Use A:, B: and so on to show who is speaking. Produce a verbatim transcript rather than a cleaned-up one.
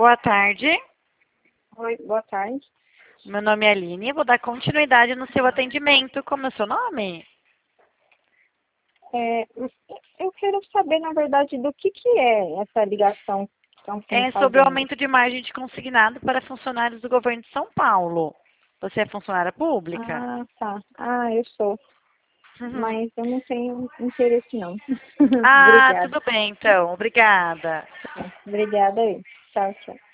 A: Boa tarde.
B: Oi, boa tarde.
A: Meu nome é Aline. Vou dar continuidade no seu atendimento. Como é o seu nome?
B: É, eu quero saber, na verdade, do que, que é essa ligação que estão me
A: É sobre o
B: fazendo.
A: aumento de margem de consignado para funcionários do governo de São Paulo. Você é funcionária pública?
B: Ah, tá. Ah, eu sou. Mas eu não tenho interesse, não.
A: Ah,
B: Obrigada.
A: tudo bem, então. Obrigada.
B: Obrigada aí. Tchau, tchau.